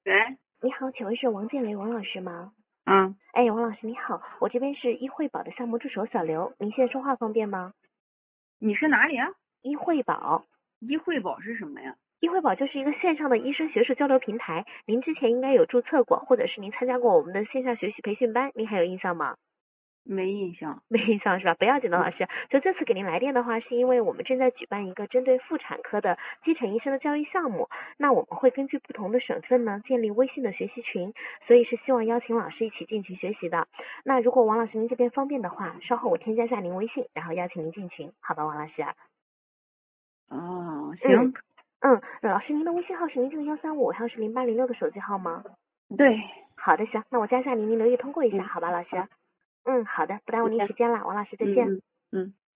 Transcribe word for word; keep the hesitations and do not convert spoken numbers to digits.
喂， 你好，请问是王建雷王老师吗？ 嗯， 哎，王老师你好，我这边是医惠宝的项目助手小刘，您现在说话方便吗？ 你是哪里啊？ 医惠宝， 医惠宝是什么呀？ 医惠宝就是一个线上的医生学术交流平台，您之前应该有注册过，或者是您参加过我们的线下学习培训班，您还有印象吗？ 没印象。 没印象是吧？不要紧的， 嗯老师。就这次给您来电的话，是因为我们正在举办一个针对妇产科的基层医生的教育项目。那我们会根据不同的省份呢，建立微信的学习群，所以是希望邀请老师一起进群学习的。那如果王老师您这边方便的话，稍后我添加一下您微信，然后邀请您进群，好吧，王老师？ 哦， 嗯行， 嗯，那老师您的微信号是您这个幺三五，还是零八零六的手机号吗？ 对， 好的，行，那我加一下您，您留意通过一下， 嗯， 好吧，老师？ 好， 嗯，好的，不耽误再见。 您时间了，王老师再见。 嗯嗯嗯。